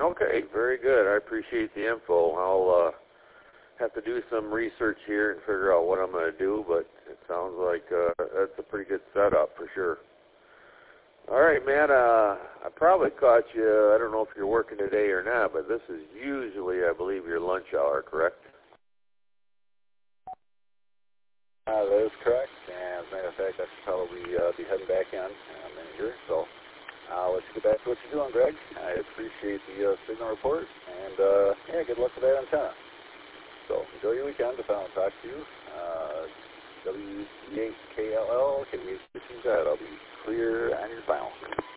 Okay, very good. I appreciate the info. I'll have to do some research here and figure out what I'm going to do, but it sounds like that's a pretty good setup for sure. All right, man, I probably caught you, I don't know if you're working today or not, but this is usually, I believe, your lunch hour, correct? That is correct, and as a matter of fact, I should probably be heading back in in here, so I'll let you get back to what you're doing, Greg. I appreciate the signal report, and yeah, good luck with that antenna. So enjoy your weekend. If I don't talk to you, W8KLL, KBH, I'll be clear on your final.